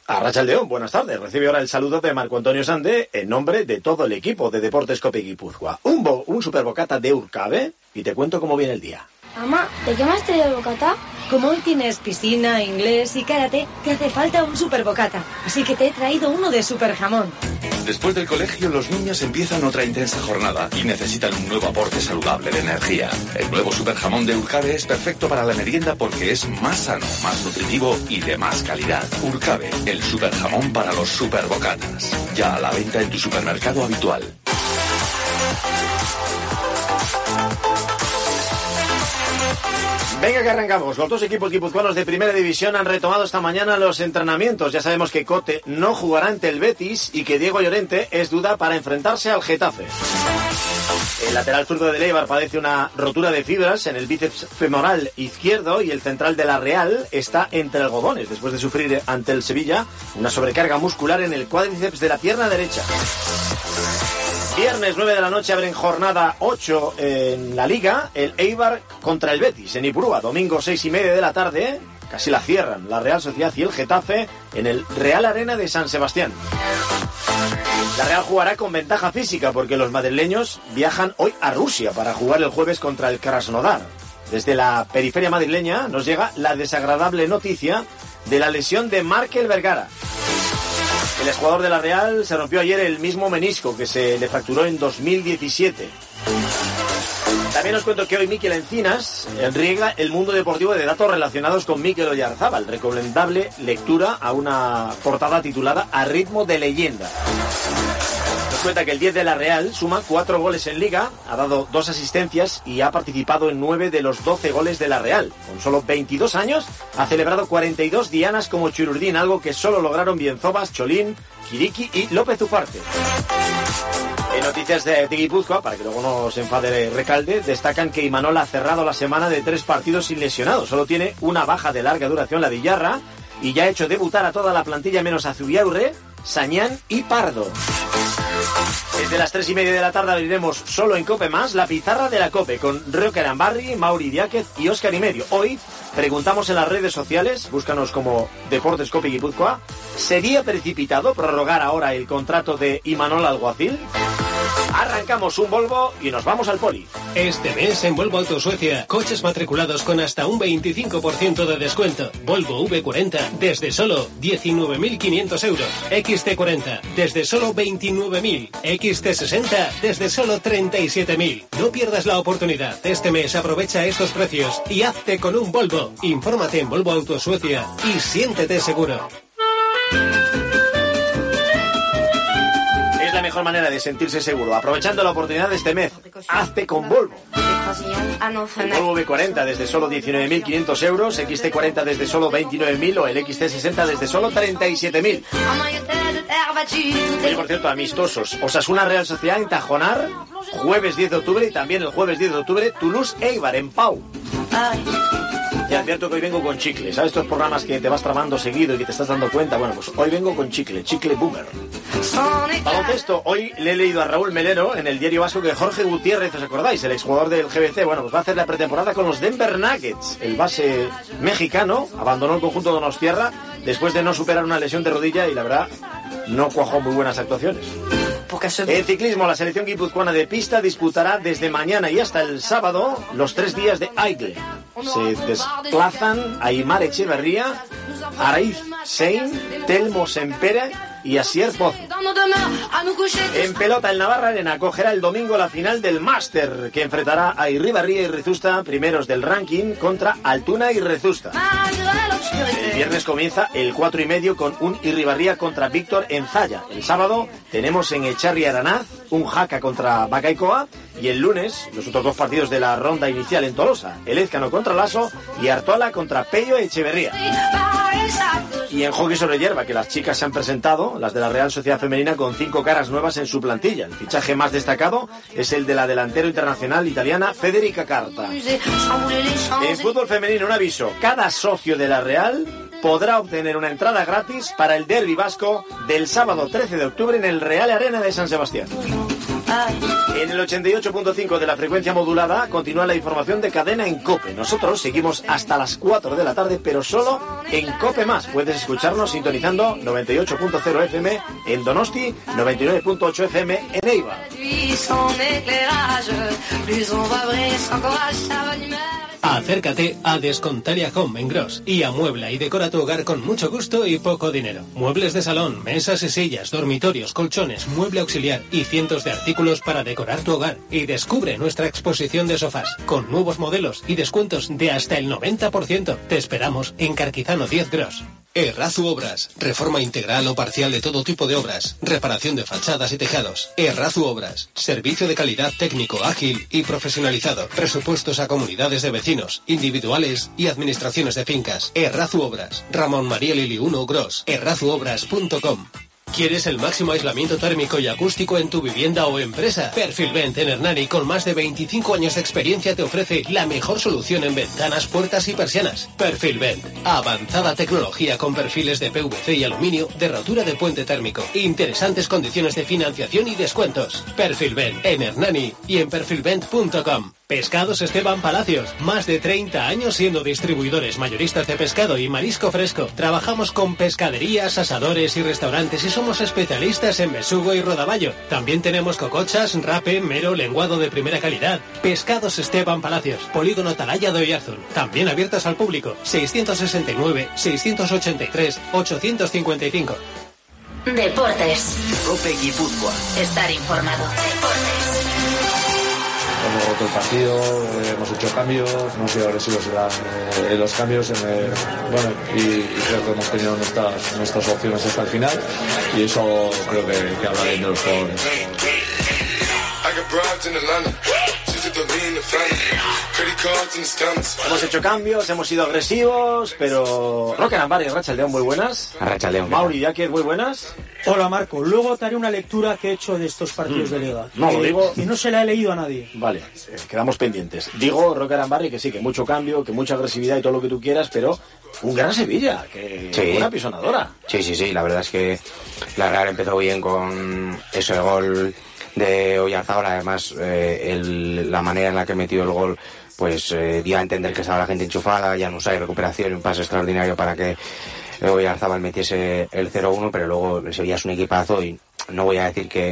Arratsaldeón, buenas tardes. Recibe ahora el saludo de Marco Antonio Sande en nombre de todo el equipo de Deportes Cope Guipúzcoa. Un superbocata de Urcabe y te cuento cómo viene el día. Mamá, ¿de qué me has traído el bocata? Como hoy tienes piscina, inglés y karate, te hace falta un superbocata. Así que te he traído uno de superjamón. Después del colegio, los niños empiezan otra intensa jornada y necesitan un nuevo aporte saludable de energía. El nuevo superjamón de Urcabe es perfecto para la merienda porque es más sano, más nutritivo y de más calidad. Urcabe, el superjamón para los superbocatas. Ya a la venta en tu supermercado habitual. Venga que arrancamos. Los dos equipos guipuzcoanos de primera división han retomado esta mañana los entrenamientos. Ya sabemos que Cote no jugará ante el Betis y que Diego Llorente es duda para enfrentarse al Getafe. El lateral zurdo de Eibar padece una rotura de fibras en el bíceps femoral izquierdo y el central de la Real está entre algodones después de sufrir ante el Sevilla una sobrecarga muscular en el cuádriceps de la pierna derecha. Viernes 9 de la noche abren jornada 8 en la Liga, el Eibar contra el Betis en Ipurúa. Domingo 6:30 de la tarde, casi la cierran la Real Sociedad y el Getafe en el Real Arena de San Sebastián. La Real jugará con ventaja física porque los madrileños viajan hoy a Rusia para jugar el jueves contra el Krasnodar. Desde la periferia madrileña nos llega la desagradable noticia de la lesión de Markel Vergara. El exjugador de la Real se rompió ayer el mismo menisco que se le fracturó en 2017. También os cuento que hoy Mikel Encinas riega el mundo deportivo de datos relacionados con Mikel Oyarzábal. Recomendable lectura a una portada titulada A ritmo de leyenda. Nos cuenta que el 10 de la Real suma 4 goles en Liga, ha dado 2 asistencias y ha participado en 9 de los 12 goles de la Real. Con solo 22 años ha celebrado 42 dianas como Chururdín, algo que solo lograron Bienzobas, Cholín, Kiriki y López Ufarte. En noticias de Guipúzcoa, para que luego no se enfade Recalde, destacan que Imanol ha cerrado la semana de 3 partidos sin lesionados. Solo tiene una baja de larga duración, la de Illarra, y ya ha hecho debutar a toda la plantilla menos a Zubiaurre, Sañán y Pardo. Desde las 3:30 de la tarde abriremos solo en Cope Más la pizarra de la Cope con Roque Arambarri, Mauri Diáquez y Óscar y Medio. Hoy preguntamos en las redes sociales, búscanos como Deportes Cope Guipúzcoa, ¿sería precipitado prorrogar ahora el contrato de Imanol Alguacil? Arrancamos un Volvo y nos vamos al Poli. Este mes en Volvo Auto Suecia, coches matriculados con hasta un 25% de descuento. Volvo V40 desde solo 19.500 euros. XT40 desde solo 29.000. XT60 desde solo 37.000. No pierdas la oportunidad. Este mes aprovecha estos precios y hazte con un Volvo. Infórmate en Volvo Auto Suecia y siéntete seguro. La mejor manera de sentirse seguro, aprovechando la oportunidad de este mes. Hazte con Volvo. Volvo V40 desde solo 19.500 euros, XT40 desde solo 29.000 o el XT60 desde solo 37.000. Oye, por cierto, amistosos, Osasuna Real Sociedad en Tajonar, jueves 10 de octubre y también el jueves 10 de octubre Toulouse Eibar en Pau. Ya advierto que hoy vengo con chicle. ¿Sabes estos programas que te vas tramando seguido y que te estás dando cuenta? Bueno, pues hoy vengo con chicle boomer. Baloncesto, hoy le he leído a Raúl Melero en el Diario Vasco que Jorge Gutiérrez, ¿os acordáis? El exjugador del GBC, bueno, pues va a hacer la pretemporada con los Denver Nuggets. El base mexicano abandonó el conjunto donostiarra después de no superar una lesión de rodilla y la verdad no cuajó muy buenas actuaciones. En ciclismo, la selección guipuzcoana de pista disputará desde mañana y hasta el sábado los 3 días de Aigle. Se desplazan a Aimar Echeverría, Araiz Sein, Telmo Sempere y Asier Pozo. En pelota, el Navarra Arena acogerá el domingo la final del Máster, que enfrentará a Irribarría y Rezusta, primeros del ranking, contra Altuna y Rezusta. El viernes comienza el 4:30 con un Irribarría contra Víctor Enzaya. El sábado tenemos en Echarri Aranaz un Jaca contra Bacaicoa y el lunes los otros 2 partidos de la ronda inicial en Tolosa, el Ezcano contra Lasso y Artola contra Pello Echeverría. Y en hockey sobre hierba, que las chicas se han presentado, las de la Real Sociedad Femenina, con 5 caras nuevas en su plantilla. El fichaje más destacado es el de la delantero internacional italiana Federica Carta. En fútbol femenino, un aviso: cada socio de la Real podrá obtener una entrada gratis para el derbi vasco del sábado 13 de octubre en el Real Arena de San Sebastián. En el 88.5 de la frecuencia modulada continúa la información de cadena en COPE. Nosotros seguimos hasta las 4 de la tarde, pero solo en COPE+. Puedes escucharnos sintonizando 98.0 FM en Donosti, 99.8 FM en Eibar. Acércate a Descontalia Home en Gros y amuebla y decora tu hogar con mucho gusto y poco dinero. Muebles de salón, mesas y sillas, dormitorios, colchones, mueble auxiliar y cientos de artículos para decorar tu hogar. Y descubre nuestra exposición de sofás con nuevos modelos y descuentos de hasta el 90%. Te esperamos en Carquizano 10 Gros. Errazu Obras. Reforma integral o parcial de todo tipo de obras. Reparación de fachadas y tejados. Errazu Obras. Servicio de calidad técnico, ágil y profesionalizado. Presupuestos a comunidades de vecinos, individuales y administraciones de fincas. Errazu Obras. Ramón María Lili 1 Gros. errazuobras.com. ¿Quieres el máximo aislamiento térmico y acústico en tu vivienda o empresa? Perfilvent en Hernani, con más de 25 años de experiencia, te ofrece la mejor solución en ventanas, puertas y persianas. Perfilvent. Avanzada tecnología con perfiles de PVC y aluminio de rotura de puente térmico. Interesantes condiciones de financiación y descuentos. Perfilvent en Hernani y en perfilvent.com. Pescados Esteban Palacios. Más de 30 años siendo distribuidores mayoristas de pescado y marisco fresco. Trabajamos con pescaderías, asadores y restaurantes y somos especialistas en besugo y rodaballo. También tenemos cocochas, rape, mero, lenguado de primera calidad. Pescados Esteban Palacios. Polígono Atalaya de Oyarzún. También abiertas al público. 669-683-855. Deportes. COPE Guipúzcoa. Estar informado. Deportes. Hemos roto el partido, hemos hecho cambios, hemos sido agresivos en los cambios, y creo que hemos tenido nuestras opciones hasta el final y eso creo que habla bien de los jugadores. Hemos hecho cambios, hemos sido agresivos, pero... Roque Arambari, Arratsaldeon, muy buenas. Arratsaldeon. Mauri Yaquez, muy buenas. Hola Marco, luego te haré una lectura que he hecho de estos partidos de Liga. No, lo digo... Y no se la he leído a nadie. Vale, quedamos pendientes. Digo, Roque Arambari, que sí, que mucho cambio, que mucha agresividad y todo lo que tú quieras, pero un gran Sevilla, que sí. Una pisonadora. Sí, la verdad es que la Real empezó bien con ese gol de Oyarzabal, además la manera en la que metió el gol pues dio a entender que estaba la gente enchufada, ya no hay recuperación, un pase extraordinario para que Oyarzabal metiese el 0-1, pero luego el Sevilla es un equipazo y no voy a decir que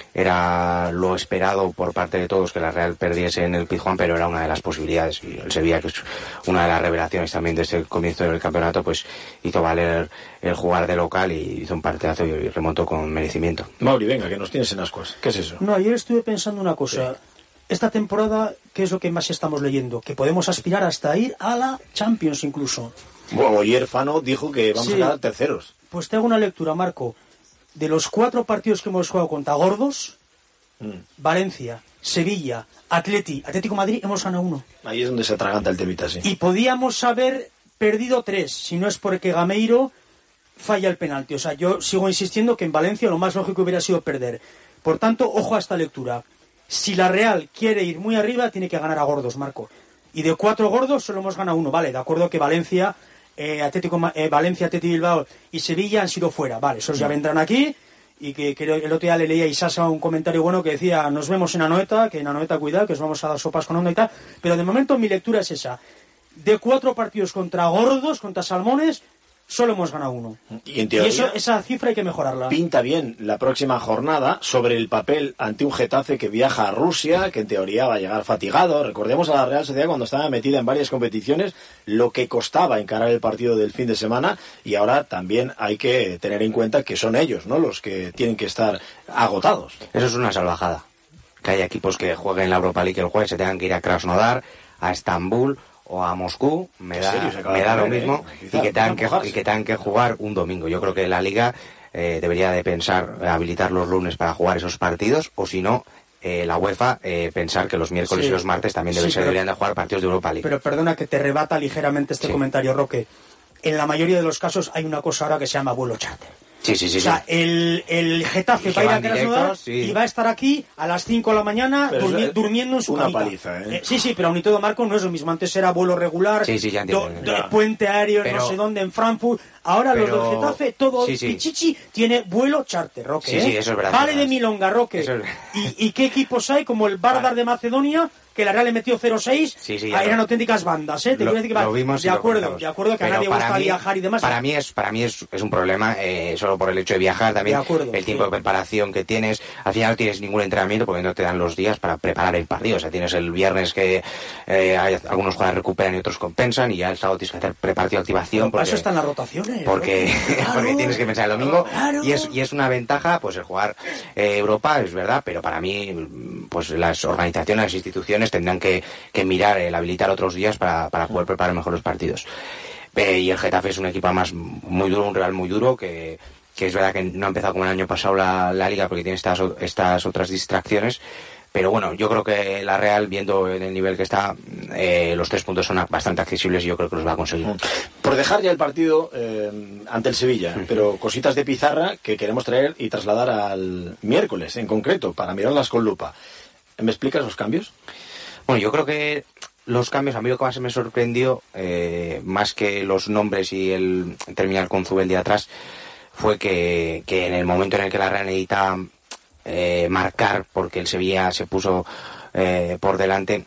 era lo esperado por parte de todos que la Real perdiese en el Pizjuán, pero era una de las posibilidades y el Sevilla, que es una de las revelaciones también de este comienzo del campeonato, pues hizo valer el jugar de local y hizo un partidazo y remontó con merecimiento. Mauri, venga, que nos tienes en ascuas. ¿Qué es eso? No, ayer estuve pensando una cosa. Sí. Esta temporada, ¿qué es lo que más estamos leyendo? Que podemos aspirar hasta ir a la Champions incluso. Bueno, ayer Fano dijo que vamos a quedar terceros. Pues te hago una lectura, Marco. De los 4 partidos que hemos jugado contra gordos, Valencia, Sevilla, Atlético Madrid, hemos ganado 1. Ahí es donde se atraganta el temita, sí. Y podíamos haber perdido 3, si no es porque Gameiro falla el penalti. O sea, yo sigo insistiendo que en Valencia lo más lógico hubiera sido perder. Por tanto, ojo a esta lectura. Si la Real quiere ir muy arriba, tiene que ganar a gordos, Marco. Y de 4 gordos solo hemos ganado 1. Vale, de acuerdo que Valencia, Atlético Bilbao y Sevilla han sido fuera. Vale, esos ya vendrán aquí. Y que el otro día le leía a Isasa un comentario bueno que decía: nos vemos en Anoeta, que en Anoeta cuidado, que os vamos a dar sopas con onda y tal. Pero de momento mi lectura es esa. De 4 partidos contra gordos, contra salmones, solo hemos ganado 1. Y en teoría, esa cifra hay que mejorarla. Pinta bien la próxima jornada sobre el papel ante un Getafe que viaja a Rusia, que en teoría va a llegar fatigado. Recordemos a la Real Sociedad cuando estaba metida en varias competiciones, lo que costaba encarar el partido del fin de semana, y ahora también hay que tener en cuenta que son ellos, ¿no?, los que tienen que estar agotados. Eso es una salvajada. Que haya equipos que jueguen la Europa League el jueves, se tengan que ir a Krasnodar, a Estambul o a Moscú, me da lo mismo, y que tengan que jugar un domingo. Yo creo que la Liga debería de pensar habilitar los lunes para jugar esos partidos, o si no, la UEFA pensar que los miércoles y los martes también deberían de jugar partidos de Europa League. Pero perdona que te rebata ligeramente este comentario, Roque. En la mayoría de los casos hay una cosa ahora que se llama vuelo charter. Sí. O sea, el Getafe va a ir a Krasnodar y va a estar aquí a las 5 de la mañana durmiendo en su camita. Una paliza, ¿eh? Sí, pero aún y todo, Marco, no es lo mismo. Antes era vuelo regular, ya entiendo. puente aéreo, no sé dónde, en Frankfurt. Ahora los del Getafe, todo Pichichi tiene vuelo charter, Roque. Sí, eso es verdad. Vale de milonga, Roque. ¿Y qué equipos hay? Como el Vardar de Macedonia, que la Real le metió 0-6, eran auténticas bandas, ¿eh? Lo vimos de acuerdo que a nadie gusta viajar y demás. Para mí es un problema, solo por el hecho de viajar también, el tiempo de preparación que tienes. Al final no tienes ningún entrenamiento porque no te dan los días para preparar el partido. O sea, tienes el viernes que algunos jugadores recuperan y otros compensan, y ya el sábado tienes que hacer preparativo, activación. Para eso están las rotaciones. Porque tienes que pensar el domingo. Claro. Y es una ventaja, pues el jugar Europa, es verdad, pero para mí, pues las organizaciones, las instituciones tendrán que mirar el habilitar otros días para poder preparar mejor los partidos. Y el Getafe es un equipo más muy duro, un rival muy duro, que es verdad que no ha empezado como el año pasado la Liga porque tiene estas otras distracciones. Pero bueno, yo creo que la Real, viendo en el nivel que está, los 3 puntos son bastante accesibles y yo creo que los va a conseguir. Por dejar ya el partido ante el Sevilla, pero cositas de pizarra que queremos traer y trasladar al miércoles en concreto, para mirarlas con lupa. ¿Me explicas los cambios? Bueno, yo creo que los cambios, a mí lo que más me sorprendió, más que los nombres y el terminar con Zubeldi atrás, fue que en el momento en el que la Real necesitaba marcar, porque el Sevilla se puso por delante,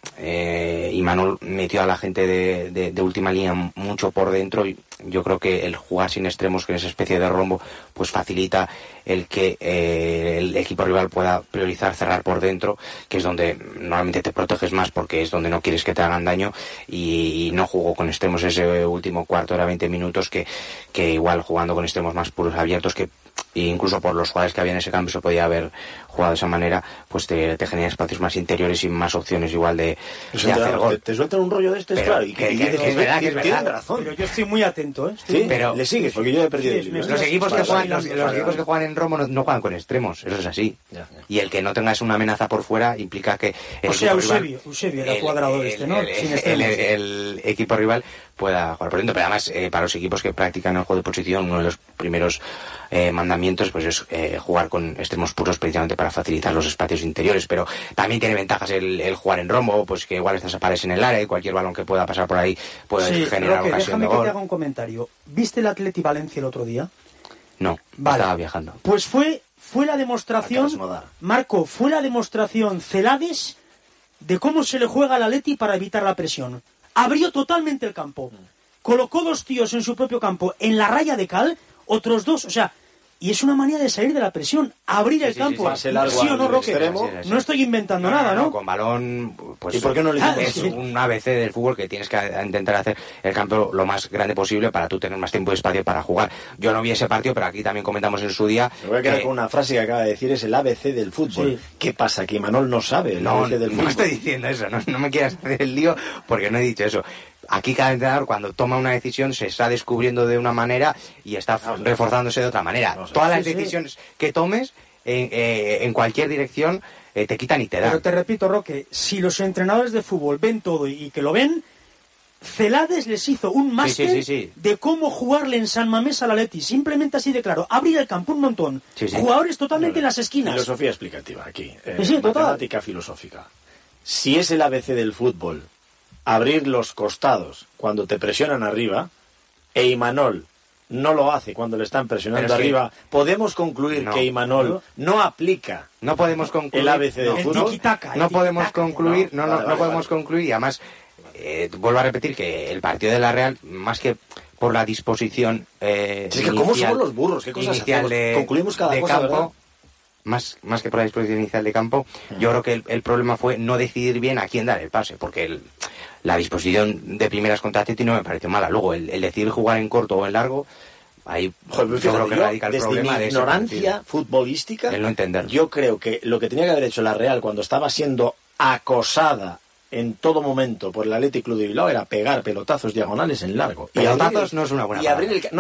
y Manol metió a la gente de última línea mucho por dentro, y yo creo que el jugar sin extremos, que es esa especie de rombo, pues facilita el que el equipo rival pueda priorizar cerrar por dentro, que es donde normalmente te proteges más porque es donde no quieres que te hagan daño, y no jugó con extremos ese último cuarto, era 20 minutos, que igual jugando con extremos más puros, abiertos, que incluso por los jugadores que había en ese campo se podía haber jugado de esa manera, pues te genera espacios más interiores y más opciones igual de hacer gol. Te sueltan un rollo de este, claro, y que es verdad, que es verdad. Tienen razón. Pero yo estoy muy atento, ¿eh? Sí, pero le sigues, porque yo he perdido el libro. Los equipos que juegan en Romo no juegan con extremos, eso es así. Ya. Y el que no tengas una amenaza por fuera implica que el Eusebio era cuadrado ¿no? El equipo rival pueda jugar por dentro, pero además para los equipos que practican el juego de posición, uno de los primeros mandamientos pues es jugar con extremos puros, precisamente para facilitar los espacios interiores. Pero también tiene ventajas el jugar en rombo, pues que igual estás aparece en el área y cualquier balón que pueda pasar por ahí puede generar ocasión de gol. Déjame que te haga un comentario. ¿Viste el Atleti Valencia el otro día? No, estaba viajando. Pues fue la demostración, Marco, fue la demostración Celades de cómo se le juega al Atleti para evitar la presión. Abrió totalmente el campo, colocó 2 tíos en su propio campo, en la raya de cal, otros 2, o sea, y es una manera de salir de la presión, abrir el campo. ¿Sí o no, Roque? No estoy inventando nada, ¿no? Con balón, pues ¿y por qué no le es un ABC del fútbol que tienes que intentar hacer el campo lo más grande posible para tú tener más tiempo y espacio para jugar. Yo no vi ese partido, pero aquí también comentamos en su día. Me voy a quedar con una frase que acaba de decir, es el ABC del fútbol. Sí. ¿Qué pasa? ¿Que Manol no sabe el ABC del fútbol? No estoy diciendo eso, no me quieras hacer el lío porque no he dicho eso. Aquí cada entrenador cuando toma una decisión se está descubriendo de una manera y está reforzándose de otra manera. Todas las decisiones que tomes en cualquier dirección te quitan y te dan. Pero te repito, Roque, si los entrenadores de fútbol ven todo y que lo ven, Celades les hizo un máster de cómo jugarle en San Mamés al Atleti, simplemente así de claro, abrir el campo un montón, jugadores totalmente en las esquinas. Filosofía explicativa aquí, matemática filosófica. Si es el ABC del fútbol abrir los costados cuando te presionan arriba, e Imanol no lo hace cuando le están presionando arriba, podemos concluir que Imanol no aplica. No podemos concluir el ABC del fútbol. No podemos concluir, no podemos concluir, y además vuelvo a repetir que el partido de la Real, más que por la disposición es que cómo somos los burros, qué cosas hacemos. Concluimos cada cosa, campo, más que por la disposición inicial de campo, yo creo que el problema fue no decidir bien a quién dar el pase, porque la disposición de primeras contra Atleti no me pareció mala. Luego, el decidir jugar en corto o en largo, ahí yo creo que radica el problema de ignorancia futbolística. El no entender. Yo creo que lo que tenía que haber hecho la Real cuando estaba siendo acosada en todo momento por el Athletic Club de Bilbao era pegar pelotazos diagonales en largo. Pelotazos no es una buena palabra. No,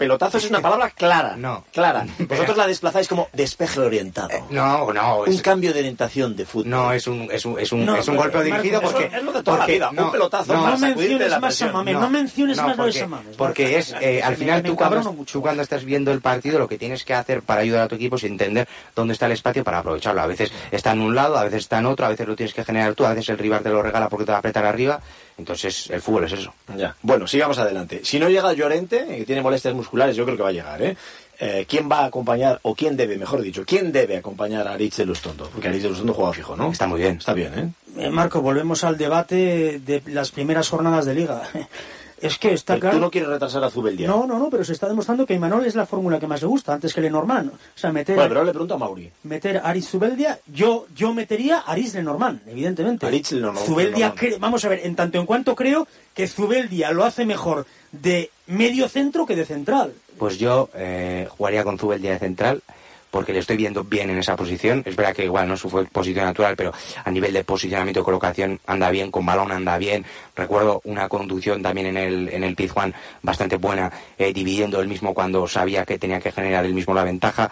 pelotazos es una palabra clara. No. Clara. Vosotros la desplazáis como despeje orientado. No. Un cambio de orientación de fútbol. No, es un golpe dirigido Marco, porque... Es lo de toda la vida. Un pelotazo no para sacudirte menciones la más a presión. Mamés, no menciones más lo de porque, Samames. porque es, al final tú cuando estás viendo el partido, lo que tienes que hacer para ayudar a tu equipo es entender dónde está el espacio para aprovecharlo. A veces está en un lado, a veces está en otro, a veces lo tienes que generar tú, a veces el rival te lo regala porque te va a apretar arriba. Entonces el fútbol es eso. Ya. Bueno, sigamos adelante. Si no llega Llorente, que tiene molestias musculares, yo creo que va a llegar, ¿eh? ¿Quién va a acompañar, o quién debe, mejor dicho, quién debe acompañar a Aritz de Lustondo? Porque Aritz de Lustondo juega fijo, ¿no? Está muy bien. Está bien, ¿eh? Marco, volvemos al debate de las primeras jornadas de Liga. Es que está Pero claro... tú no quieres retrasar a Zubeldia. No, pero se está demostrando que a Imanol es la fórmula que más le gusta, antes que Lenormand. O sea, Bueno, pero le pregunto a Mauri. meter a Aritz Zubeldia, yo metería a Aritz Lenormand, evidentemente. Aritz Lenormand. Zubeldia, vamos a ver, en tanto en cuanto creo que Zubeldia lo hace mejor de medio centro que de central. Pues yo jugaría con Zubeldia de central, porque le estoy viendo bien en esa posición. Es verdad que igual no es su posición natural, pero a nivel de posicionamiento y colocación anda bien, con balón anda bien. Recuerdo una conducción también en el Pizjuán bastante buena, dividiendo él mismo cuando sabía que tenía que generar él mismo la ventaja.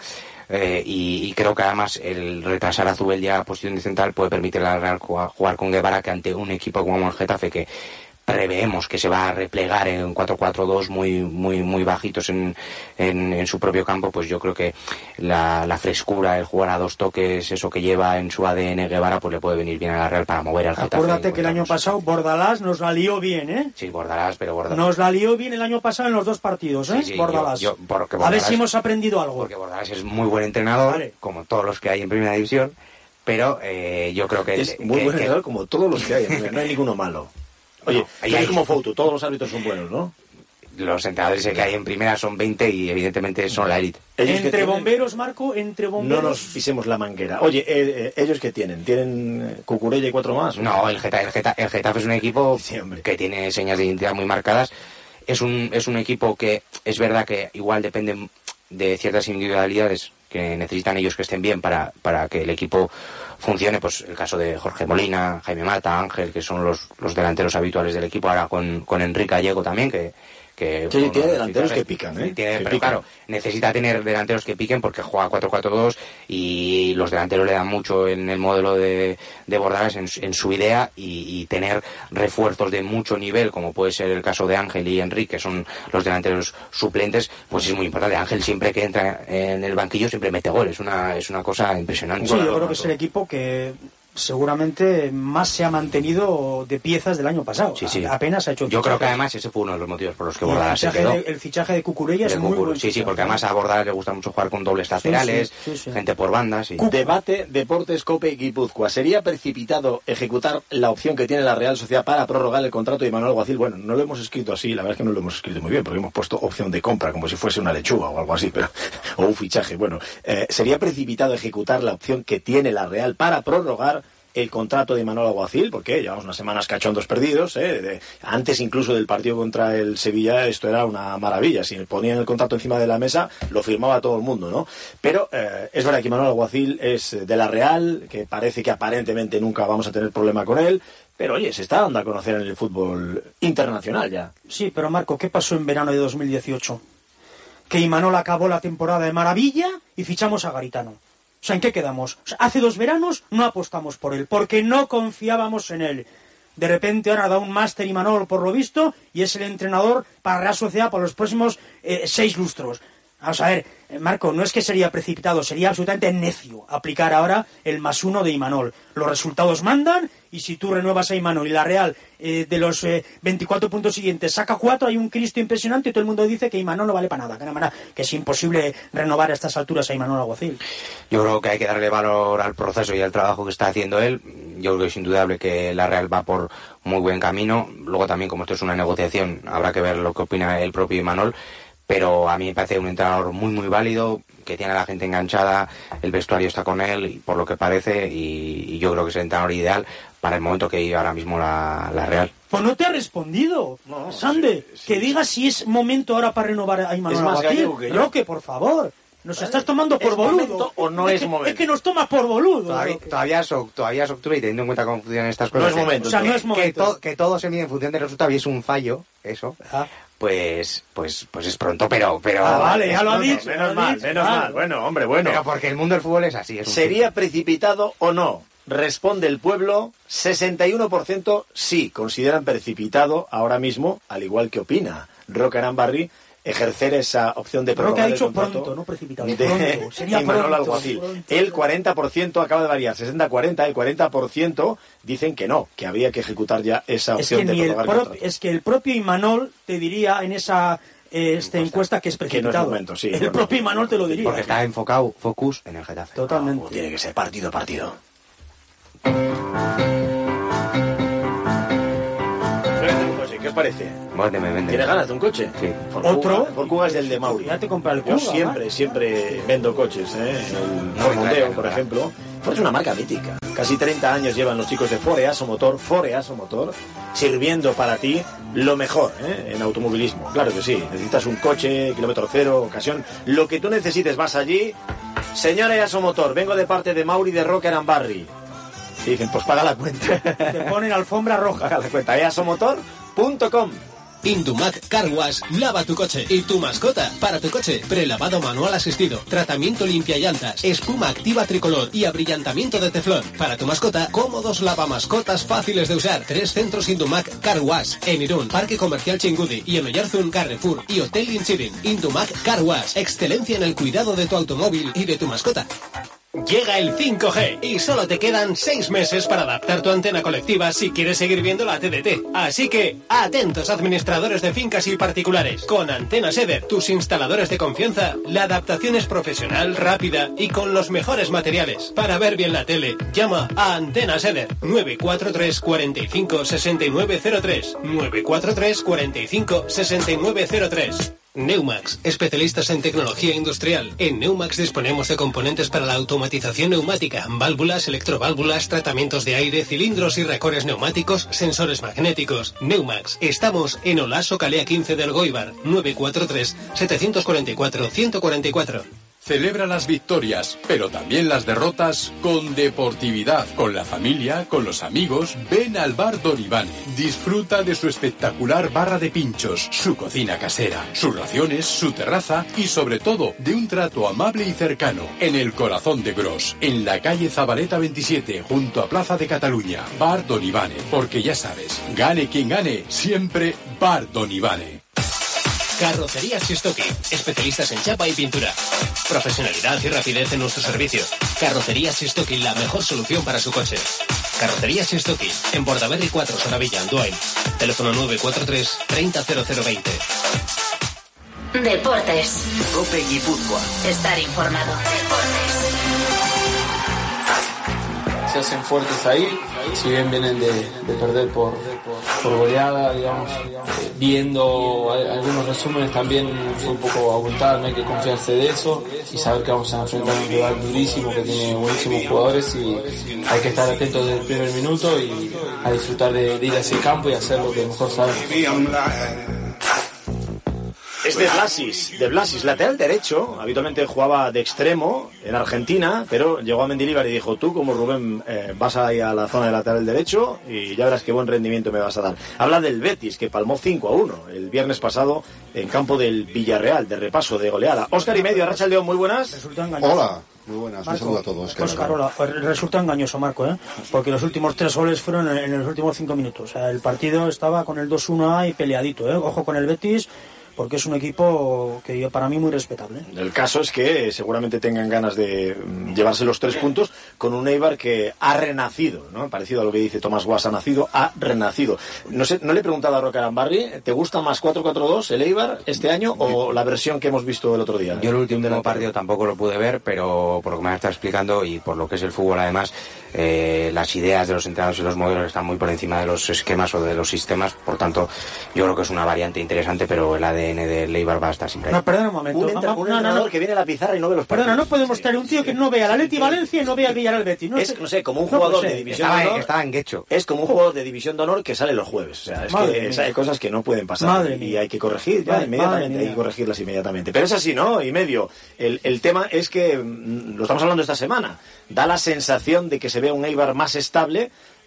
Y creo que además el retrasar a Zubeldia a posición de central puede permitirle al Real jugar con Guevara, que ante un equipo como el Getafe, que preveemos que se va a replegar en 4-4-2 muy bajitos en su propio campo, pues yo creo que la frescura, el jugar a dos toques, eso que lleva en su ADN Guevara, pues le puede venir bien a la Real para mover al Getafe. Acuérdate que el año pasado Bordalás nos la lió bien, ¿eh? Sí, Bordalás. Nos la lió bien el año pasado en los dos partidos, ¿eh? Sí, Bordalás. Bordalás. A ver si hemos aprendido algo. Porque Bordalás es muy buen entrenador, vale, como todos los que hay en Primera División, pero yo creo que... Es muy buen entrenador como todos los que hay, no hay ninguno malo. Oye, no, es como Fouto, todos los árbitros son buenos, ¿no? Los entrenadores que hay en primera son 20 y evidentemente son la élite. Entre bomberos, Marco, entre bomberos... No nos pisemos la manguera. Oye, ¿ellos qué tienen? ¿Tienen Cucurella y 4 más? No, el Getafe es un equipo que tiene señas de identidad muy marcadas. Es un equipo que es verdad que igual depende de ciertas individualidades que necesitan ellos que estén bien para que el equipo funcione, pues el caso de Jorge Molina, Jaime Mata, Ángel, que son los delanteros habituales del equipo, ahora con Enrique Gallego también, que tiene delanteros que pican, ¿eh? Pero claro, necesita tener delanteros que piquen porque juega 4-4-2 y los delanteros le dan mucho en el modelo de Bordalás, en su idea, y tener refuerzos de mucho nivel, como puede ser el caso de Ángel y Enrique, que son los delanteros suplentes, pues es muy importante. Ángel siempre que entra en el banquillo siempre mete gol, es una cosa impresionante. Sí, yo creo que es el equipo que seguramente más se ha mantenido de piezas del año pasado. Sí. Apenas ha hecho fichajes. Yo creo que además ese fue uno de los motivos por los que Bordalás se quedó. El fichaje de Cucurella es muy buen fichaje. Sí, porque además a Bordalás le gusta mucho jugar con dobles laterales, gente por bandas. Debate Deportes Cope y Guipúzcoa. ¿Sería precipitado ejecutar la opción que tiene la Real Sociedad para prorrogar el contrato de Imanol Alguacil? Bueno, no lo hemos escrito así, la verdad es que no lo hemos escrito muy bien, porque hemos puesto opción de compra, como si fuese una lechuga o algo así, o un fichaje. Bueno, ¿sería precipitado ejecutar la opción que tiene la Real para prorrogar el contrato de Imanol Alguacil? Porque llevamos unas semanas cachondos perdidos, antes incluso del partido contra el Sevilla esto era una maravilla, si ponían el contrato encima de la mesa lo firmaba todo el mundo, ¿no? Pero es verdad que Imanol Alguacil es de la Real, que parece que aparentemente nunca vamos a tener problema con él, pero oye, se está dando a conocer en el fútbol internacional ya. Sí, pero Marco, ¿qué pasó en verano de 2018? Que Imanol acabó la temporada de maravilla y fichamos a Garitano. O sea, ¿en qué quedamos? O sea, hace 2 veranos no apostamos por él, porque no confiábamos en él. De repente ahora da un máster Imanol, por lo visto, y es el entrenador para Real Sociedad por los próximos 6 lustros. Vamos a ver, Marco, no es que sería precipitado, sería absolutamente necio aplicar ahora el +1 de Imanol. Los resultados mandan, y si tú renuevas a Imanol y la Real de los 24 puntos siguientes saca 4, hay un Cristo impresionante y todo el mundo dice que Imanol no vale para nada, que es imposible renovar a estas alturas a Imanol Alguacil. Yo creo que hay que darle valor al proceso y al trabajo que está haciendo él. Yo creo que es indudable que la Real va por muy buen camino. Luego también, como esto es una negociación, habrá que ver lo que opina el propio Imanol. Pero a mí me parece un entrenador muy válido, que tiene a la gente enganchada, el vestuario está con él, por lo que parece, y yo creo que es el entrenador ideal para el momento que vive ahora mismo la Real. Pues no te ha respondido, no, Sande, que diga si es momento ahora para renovar a Imanol Alguacil. Roque, por favor. Nos estás tomando por boludo. ¿Es momento o no es momento? Es que nos tomas por boludo. Todavía es octubre y teniendo en cuenta cómo funcionan estas cosas. No es momento. O sea, no es momento. Que todo se mide en función del resultado y es un fallo, eso. pues es pronto, pero vale, ya lo ha dicho. Menos mal. Bueno, hombre, bueno. Pero porque el mundo del fútbol es así. ¿Sería precipitado o no? Responde el pueblo, 61% sí, consideran precipitado ahora mismo, al igual que opina Roque Arambarri, ejercer esa opción de prórroga del contrato. Pronto, no precipitado, de pronto. Sería Imanol pronto, Alguacil. pronto. El 40% acaba de variar, 60-40, el 40% dicen que no, que habría que ejecutar ya esa opción de prórroga del contrato. Es que el propio Imanol te diría en esa encuesta que es precipitado. Que no es momento, sí. El propio Imanol te lo diría. Porque está enfocado, focus en el Getafe. Totalmente. Tiene que ser partido a partido. ¿Qué os parece? ¿Tienes ganas de un coche? Sí. ¿Otro? Ford Kuga es del de Mauri. Ya te compra el Yo Kuga, siempre vendo coches, El Ford Mondeo, por ejemplo. Ford es una marca mítica. Casi 30 años llevan los chicos de Foreaso Motor, sirviendo para ti lo mejor, en automovilismo. Claro que sí. Necesitas un coche, kilómetro cero, ocasión. Lo que tú necesites, vas allí. Señora Easo Motor, vengo de parte de Mauri de Roque Arambarri. Y dicen, pues paga la cuenta. Te ponen alfombra roja. Paga la cuenta. easomotor.com. Indumac Car Wash, lava tu coche y tu mascota. Para tu coche, prelavado manual asistido, tratamiento limpia llantas, espuma activa tricolor y abrillantamiento de teflón. Para tu mascota, cómodos lavamascotas fáciles de usar. 3 centros Indumac Car Wash, en Irún, Parque Comercial Chingudi, y en Oyarzún, Carrefour y Hotel Inchirin. Indumac Car Wash, excelencia en el cuidado de tu automóvil y de tu mascota. Llega el 5G y solo te quedan 6 meses para adaptar tu antena colectiva si quieres seguir viendo la TDT. Así que, atentos administradores de fincas y particulares. Con Antenas Eder, tus instaladores de confianza, la adaptación es profesional, rápida y con los mejores materiales. Para ver bien la tele, llama a Antenas Eder 943 45 6903 943 45 6903. Neumax, especialistas en tecnología industrial. En Neumax disponemos de componentes para la automatización neumática, válvulas, electroválvulas, tratamientos de aire, cilindros y recores neumáticos, sensores magnéticos. Neumax, estamos en Olaso Calea 15 del Goibar, 943 744 144. Celebra las victorias, pero también las derrotas con deportividad, con la familia, con los amigos. Ven al Bar Don Ivane. Disfruta de su espectacular barra de pinchos, su cocina casera, sus raciones, su terraza y sobre todo de un trato amable y cercano. En el corazón de Gros, en la calle Zabaleta 27, junto a Plaza de Cataluña. Bar Don Ivane, porque ya sabes, gane quien gane, siempre Bar Don Ivane. Carrocerías Sistoki, especialistas en chapa y pintura. Profesionalidad y rapidez en nuestro servicio. Carrocerías Sistoki, la mejor solución para su coche. Carrocerías Sistoki, en Bordaberry 4, Sonavilla, Andoain. Teléfono 943 300020. Deportes. COPE Guipúzcoa. Estar informado. Deportes. Se hacen fuertes ahí, si bien vienen de perder por goleada, digamos, viendo algunos resúmenes también fue un poco abultada, no hay que confiarse de eso y saber que vamos a enfrentar un rival durísimo que tiene buenísimos jugadores y hay que estar atentos desde el primer minuto y a disfrutar de ir a ese campo y hacer lo que mejor sabemos. Es de Blasis, lateral derecho. Habitualmente jugaba de extremo en Argentina, pero llegó a Mendilibar y dijo, tú como Rubén vas a ir a la zona de lateral derecho y ya verás qué buen rendimiento me vas a dar. Habla del Betis, que palmó 5-1 el viernes pasado en campo del Villarreal, de repaso, de goleada. Óscar y medio, Arrachaldeón, muy buenas. Hola. Muy buenas, un saludo a todos. Óscar, hola. Resulta engañoso, Marco, porque los últimos 3 goles fueron en los últimos 5 minutos. O sea, el partido estaba con el 2-1 ahí peleadito, Ojo con el Betis, porque es un equipo que para mí muy respetable. El caso es que seguramente tengan ganas de llevarse los 3 puntos con un Eibar que ha renacido, ¿no? Parecido a lo que dice Tomás Guas, ha renacido. No sé, no le he preguntado a Roque Arambarri, ¿te gusta más 4-4-2 el Eibar este año o la versión que hemos visto el otro día? Yo el último partido tampoco lo pude ver, pero por lo que me está explicando y por lo que es el fútbol además, las ideas de los entrenadores y los modelos están muy por encima de los esquemas o de los sistemas, por tanto yo creo que es una variante interesante, pero el ADN de Eibar va a estar siempre ahí. No, perdona un momento. Un entrenador que viene a la pizarra y no ve los partidos. Perdona, no podemos tener un tío que no vea la Atleti Valencia y no vea el Villarreal Betis. No sé, como un jugador de división de honor. Estaba en Guecho. Es como un jugador de división de honor que sale los jueves. O sea, es que hay cosas que no pueden pasar y hay que corregir ya inmediatamente, hay que corregirlas inmediatamente. Pero es así, ¿no? Y medio. El tema es que, lo estamos hablando esta semana, da la sensación de que se ve un Eibar más estable,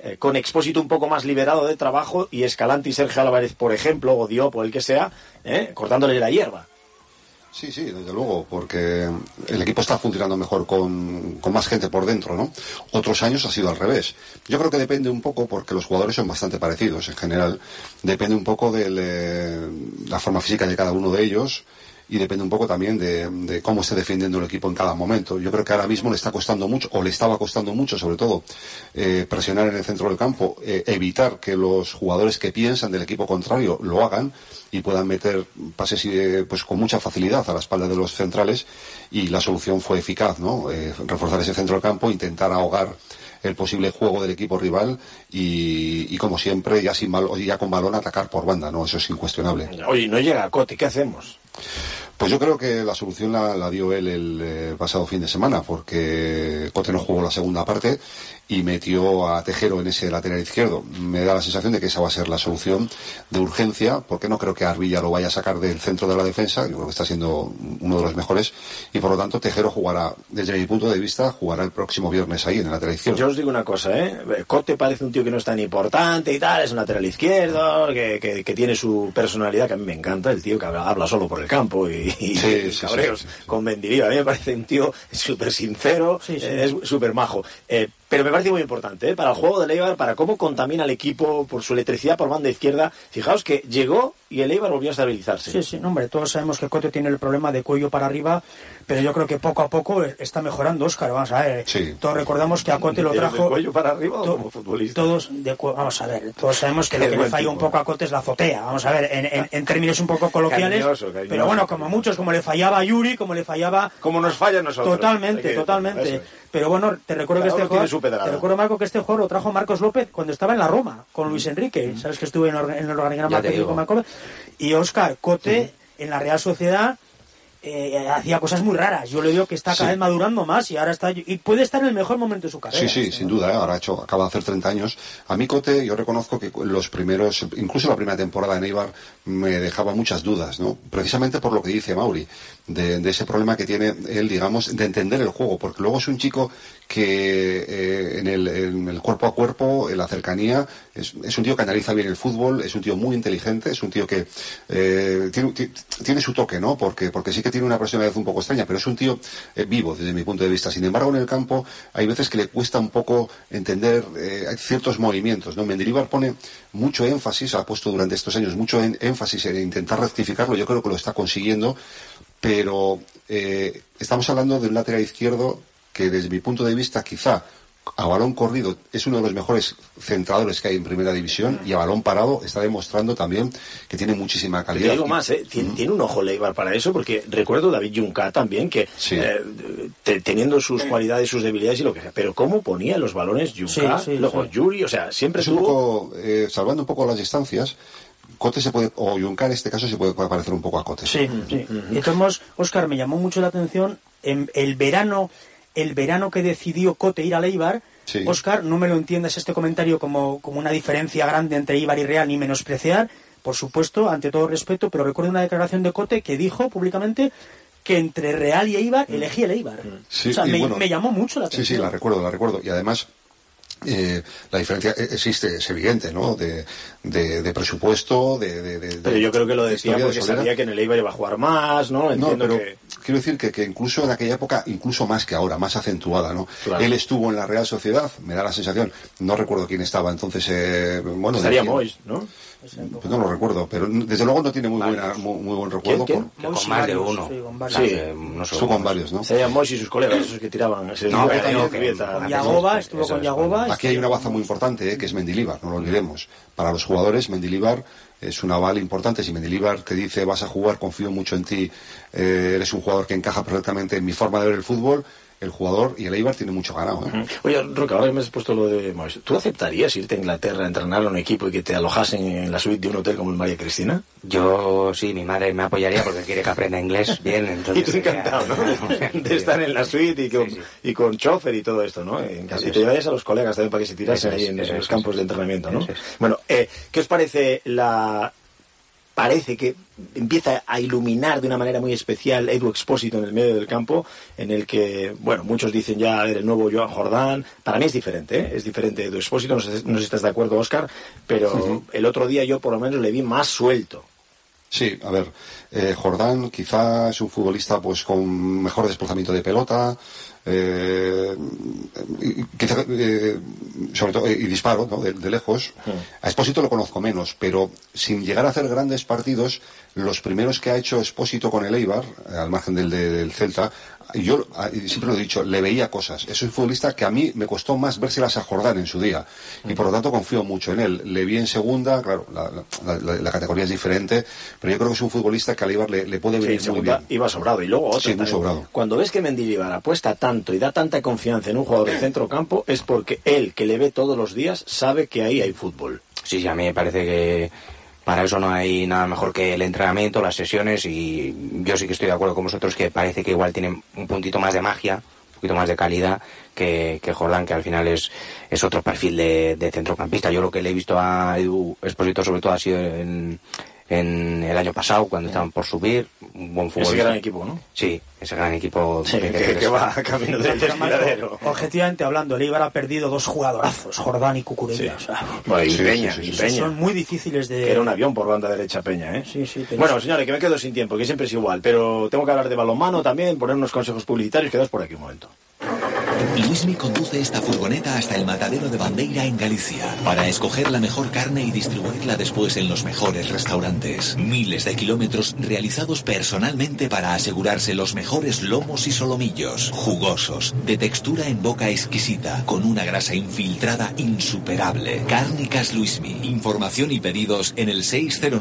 con Expósito un poco más liberado de trabajo y Escalante y Sergio Álvarez, por ejemplo, o Diop o el que sea, cortándole la hierba. Sí, desde luego, porque el equipo está funcionando mejor con más gente por dentro, ¿no? Otros años ha sido al revés. Yo creo que depende un poco, porque los jugadores son bastante parecidos en general, depende un poco de la forma física de cada uno de ellos y depende un poco también de cómo esté defendiendo el equipo en cada momento. Yo creo que ahora mismo le está costando mucho, o le estaba costando mucho, sobre todo, presionar en el centro del campo, evitar que los jugadores que piensan del equipo contrario lo hagan y puedan meter pases pues con mucha facilidad a la espalda de los centrales, y la solución fue eficaz, ¿no? Reforzar ese centro del campo, intentar ahogar el posible juego del equipo rival y como siempre, ya con balón, atacar por banda, ¿no? Eso es incuestionable. Oye, no llega Cote, ¿qué hacemos? Pues yo creo que la solución la dio él el pasado fin de semana, porque Cote no jugó la segunda parte y metió a Tejero en ese lateral izquierdo. Me da la sensación de que esa va a ser la solución de urgencia, porque no creo que Arbilla lo vaya a sacar del centro de la defensa. Yo creo que está siendo uno de los mejores, y por lo tanto Tejero jugará, desde mi punto de vista, jugará el próximo viernes ahí en el lateral izquierdo. Yo os digo una cosa, Cote parece un tío que no es tan importante y tal, es un lateral izquierdo, que tiene su personalidad, que a mí me encanta, el tío que habla solo por el campo y cabreos con Mendilibar. A mí me parece un tío súper sincero, es súper majo. Pero me parece muy importante, para el juego del Eibar, para cómo contamina el equipo por su electricidad por banda izquierda. Fijaos que llegó y el Eibar volvió a estabilizarse. Sí, no, hombre, todos sabemos que Cote tiene el problema de cuello para arriba, pero yo creo que poco a poco está mejorando, Óscar. Vamos a ver, todos recordamos que a Cote lo trajo... ¿De cuello para arriba o como futbolista? Vamos a ver, todos sabemos que lo que le falla un poco a Cote es la azotea, vamos a ver, en términos un poco coloquiales, cariñoso. Pero bueno, como muchos, como le fallaba a Yuri, como le fallaba... Como nos falla a nosotros. Totalmente. Pero bueno, te recuerdo que este jugador, Marco, que este jugador lo trajo Marcos López cuando estaba en la Roma, con Luis Enrique. Sabes que estuve en el organigrama técnico Marco. Y Óscar, Cote, en la Real Sociedad, hacía cosas muy raras. Yo le digo que está cada vez madurando más y ahora está, y puede estar en el mejor momento de su carrera. Sí, sin duda, ahora acaba de hacer 30 años. A mí Cote, yo reconozco que los primeros, incluso la primera temporada en Eibar, me dejaba muchas dudas, ¿no? Precisamente por lo que dice Mauri, de ese problema que tiene él, digamos, de entender el juego, porque luego es un chico que en el cuerpo a cuerpo, en la cercanía, es un tío que analiza bien el fútbol, es un tío muy inteligente, es un tío que tiene su toque, ¿no? Porque sí que tiene una personalidad un poco extraña, pero es un tío vivo desde mi punto de vista. Sin embargo, en el campo hay veces que le cuesta un poco entender ciertos movimientos, ¿no? Mendilibar pone mucho énfasis, ha puesto durante estos años mucho énfasis en intentar rectificarlo. Yo creo que lo está consiguiendo, pero estamos hablando de un lateral izquierdo que desde mi punto de vista quizá a balón corrido es uno de los mejores centradores que hay en primera división, y a balón parado está demostrando también que tiene muchísima calidad. Te digo más, tiene un ojo Leibar para eso, porque recuerdo David Junca también, que teniendo sus cualidades, sus debilidades y lo que sea, pero cómo ponía los balones Junca, luego Yuri, o sea, siempre es un poco, salvando un poco las distancias, Cote se puede, o Junca en este caso, se puede parecer un poco a Cote. Sí. Y entonces, Óscar, me llamó mucho la atención en el verano que decidió Cote ir al Eibar. Óscar, no me lo entiendas este comentario como una diferencia grande entre Eibar y Real, ni menospreciar, por supuesto, ante todo respeto, pero recuerdo una declaración de Cote que dijo públicamente que entre Real y Eibar elegía el Eibar. Me llamó mucho la atención. Sí, la recuerdo. Y además, la diferencia existe, es evidente, ¿no? De presupuesto, pero yo creo que lo decía porque sabía que en el Eibar iba a jugar más, ¿no? Quiero decir que incluso en aquella época, incluso más que ahora, más acentuada, ¿no? Claro. Él estuvo en la Real Sociedad, me da la sensación, no recuerdo quién estaba entonces, estaría Mois, ¿no? Pues no lo recuerdo, pero desde luego no tiene muy buen recuerdo. ¿Quién? Con más de uno. Son con varios, ¿no? Serían Mois y sus colegas, esos que tiraban. Con Yagoba, estuvo con Yagoba. Aquí hay una baza muy importante, que es Mendilibar, no lo olvidemos. Para los jugadores, Mendilibar es un aval importante. Si Mendilibar te dice vas a jugar, confío mucho en ti, eres un jugador que encaja perfectamente en mi forma de ver el fútbol, el jugador y el Eibar tiene mucho ganado. Oye, Roca, ahora que me has puesto lo de Mois, ¿tú aceptarías irte a Inglaterra a entrenar a un equipo y que te alojasen en la suite de un hotel como el María Cristina? Yo sí, mi madre me apoyaría porque quiere que aprenda inglés bien. Entonces, y tú encantado, ¿no? De estar en la suite y con chofer y todo esto, ¿no? Y te vayas a los colegas también para que se tirasen ahí en los campos de entrenamiento, ¿no? Bueno, ¿qué os parece parece que empieza a iluminar de una manera muy especial Edu Expósito en el medio del campo, en el que, bueno, muchos dicen ya a ver, el nuevo Joan Jordán. Para mí es diferente, ¿eh? Es diferente Edu Expósito, no sé si estás de acuerdo, Óscar, pero el otro día yo por lo menos le vi más suelto. Sí, a ver, Jordán quizás es un futbolista pues con mejor desplazamiento de pelota, sobre todo y disparo, ¿no? de lejos. A Expósito lo conozco menos, pero sin llegar a hacer grandes partidos, los primeros que ha hecho Expósito con el Eibar, al margen del Celta, yo siempre lo he dicho, le veía cosas. Es un futbolista que a mí me costó más vérselas a Jordán en su día, y por lo tanto confío mucho en él. Le vi en segunda, claro, la categoría es diferente, pero yo creo que es un futbolista que al Eibar le puede venir muy bien. Iba sobrado, y luego otro. Sí, muy sobrado. Cuando ves que Mendilibar apuesta tanto y da tanta confianza en un jugador de centro campo, es porque él, que le ve todos los días, sabe que ahí hay fútbol. Sí, a mí me parece que para eso no hay nada mejor que el entrenamiento, las sesiones, y yo sí que estoy de acuerdo con vosotros que parece que igual tiene un puntito más de magia, un poquito más de calidad que Jordán, que al final es otro perfil de centrocampista. Yo lo que le he visto a Edu Expósito sobre todo ha sido en el año pasado, cuando estaban por subir, un buen fútbol. Ese gran equipo, ¿no? Sí, ese gran equipo. Sí, que va camino del desfiladero. Objetivamente hablando, el Eibar ha perdido dos jugadorazos, Jordán y Cucurella. Sí. O sea, Bueno, y Peña. son muy difíciles de... Que era un avión por banda derecha Peña, ¿eh? Sí. Bueno, señores, que me quedo sin tiempo, que siempre es igual, pero tengo que hablar de balonmano también, poner unos consejos publicitarios. Quedaos por aquí un momento. Luismi conduce esta furgoneta hasta el matadero de Bandeira en Galicia para escoger la mejor carne y distribuirla después en los mejores restaurantes. Miles de kilómetros realizados personalmente para asegurarse los mejores lomos y solomillos, jugosos, de textura en boca exquisita, con una grasa infiltrada insuperable. Cárnicas Luismi. Información y pedidos en el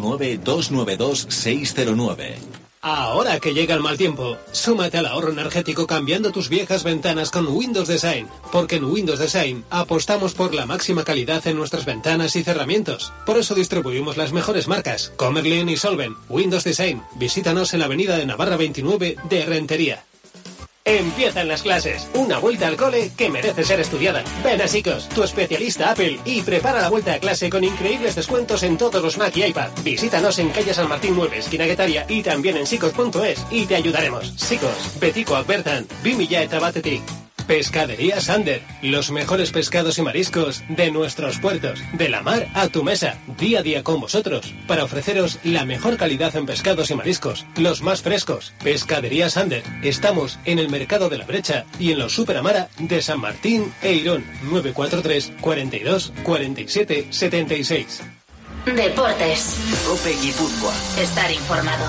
609-292-609. Ahora que llega el mal tiempo, súmate al ahorro energético cambiando tus viejas ventanas con Windows Design, porque en Windows Design apostamos por la máxima calidad en nuestras ventanas y cerramientos. Por eso distribuimos las mejores marcas, Comerlin y Solven. Windows Design, visítanos en la avenida de Navarra 29 de Rentería. Empiezan las clases, una vuelta al cole que merece ser estudiada. Ven a Sicos, tu especialista Apple, y prepara la vuelta a clase con increíbles descuentos en todos los Mac y iPad. Visítanos en calle San Martín 9, esquina Guetaria, y también en sicos.es, y te ayudaremos. Sicos, Betico Albertan, Vimilla eta batetik. Pescadería Sander, los mejores pescados y mariscos de nuestros puertos, de la mar a tu mesa, día a día con vosotros, para ofreceros la mejor calidad en pescados y mariscos, los más frescos. Pescadería Sander, estamos en el Mercado de la Brecha y en los Superamara de San Martín e Irón, 943 42 47 76. Deportes. COPE Guipúzcoa. Estar informado.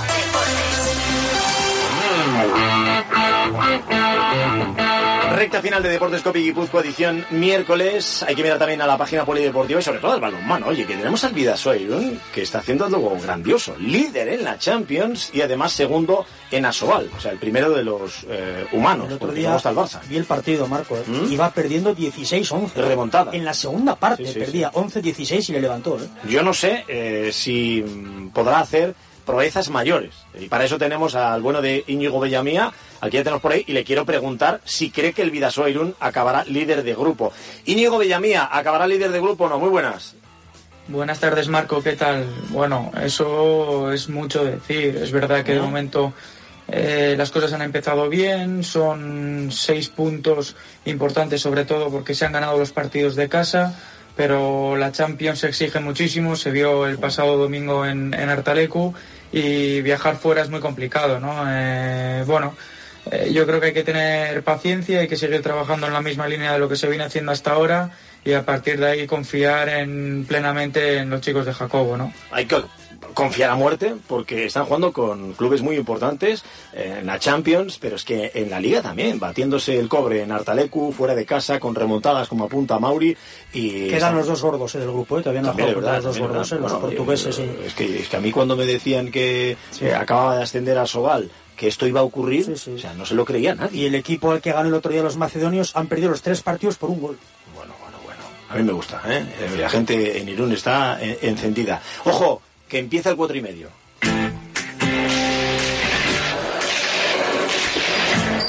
Recta final de Deportes COPE Guipúzcoa, edición miércoles. Hay que mirar también a la página polideportiva y sobre todo al balonmano. Oye, que tenemos al Vidasoa Irún, que está haciendo algo grandioso. Líder en la Champions y además segundo en Asobal. O sea, el primero de los humanos. El otro día está el Barça. Vi el partido, Marco. Iba perdiendo 16-11. Remontada. En la segunda parte Sí, perdía 11-16 y le levantó. Yo no sé si podrá hacer proezas mayores. Y para eso tenemos al bueno de Íñigo Bellamía, aquí ya tenemos por ahí, y le quiero preguntar si cree que el Vidasoa Irún acabará líder de grupo. Íñigo Bellamía, ¿acabará líder de grupo o no? Muy buenas. Buenas tardes, Marco, ¿qué tal? Bueno, eso es mucho decir. Es verdad que de momento las cosas han empezado bien, son 6 puntos importantes sobre todo porque se han ganado los partidos de casa, pero la Champions se exige muchísimo, se vio el pasado domingo en Artalecu y viajar fuera es muy complicado, ¿no? Yo creo que hay que tener paciencia, hay que seguir trabajando en la misma línea de lo que se viene haciendo hasta ahora y a partir de ahí confiar plenamente en los chicos de Jacobo, ¿no? Hay que confiar a muerte porque están jugando con clubes muy importantes en la Champions, pero es que en la Liga también, batiéndose el cobre en Artalecu, fuera de casa, con remontadas como apunta Mauri. Y quedan los dos gordos del grupo, todavía no han jugado contra los dos gordos, los portugueses. Es que a mí cuando me decían que acababa de ascender a Sobal, que esto iba a ocurrir, o sea, no se lo creía nadie. Y el equipo al que ganó el otro día los macedonios han perdido los 3 partidos por un gol. Bueno. A mí me gusta, ¿eh? La gente en Irún está encendida. ¡Ojo! Que empieza el 4:30.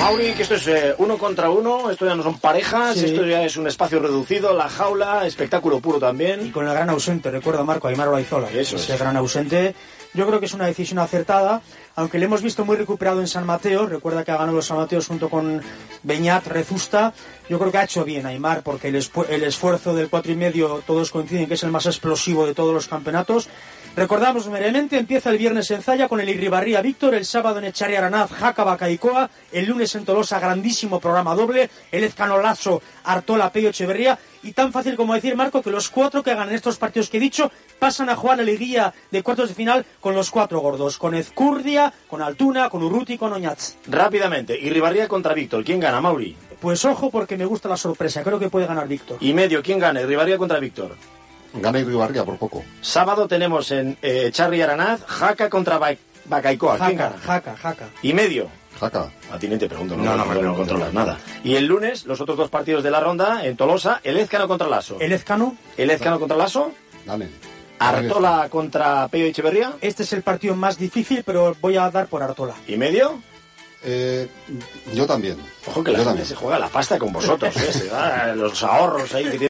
Mauri, que esto es 1 contra 1, esto ya no son parejas, Sí. esto ya es un espacio reducido, la jaula, espectáculo puro también. Y con el gran ausente, recuerda Marco, Aimar Olaizola. Eso ese es. gran ausente. Yo creo que es una decisión acertada, aunque le hemos visto muy recuperado en San Mateo. Recuerda que ha ganado los San Mateos junto con Beñat, Rezusta. Yo creo que ha hecho bien Aimar, porque el esfuerzo del 4,5, todos coinciden que es el más explosivo de todos los campeonatos. Recordamos brevemente, empieza el viernes en Zalla con el Irribarría Víctor, el sábado en Echarri Aranaz, Jaca Bacaicoa, el lunes en Tolosa, grandísimo programa doble, el Ezcano Lasso, Artola, Peyo Echeverría, y tan fácil como decir, Marco, que los 4 que ganan estos partidos que he dicho pasan a jugar la liguilla de cuartos de final con los 4 gordos, con Ezcurdia, con Altuna, con Urruti y con Oñatz. Rápidamente, Irribarría contra Víctor, ¿quién gana, Mauri? Pues ojo, porque me gusta la sorpresa, creo que puede ganar Víctor. Y medio, ¿quién gana? Irribarría contra Víctor. Gana Irribarría por poco. Sábado tenemos en Echarri Aranaz, Jaca contra Bacaicoa, ¿quién gana? Jaca. Y medio. Jaca. A ti ni te pregunto, No controlas nada. Y el lunes, los otros 2 partidos de la ronda, en Tolosa, el Ezcano contra Lasso. ¿El Ezcano? El Ezcano contra Lasso. Dale. Artola contra Peyo Echeverría. Este es el partido más difícil, pero voy a dar por Artola. ¿Y medio? Yo también. Ojo que la gente se juega la pasta con vosotros, se da los ahorros ahí que tiene.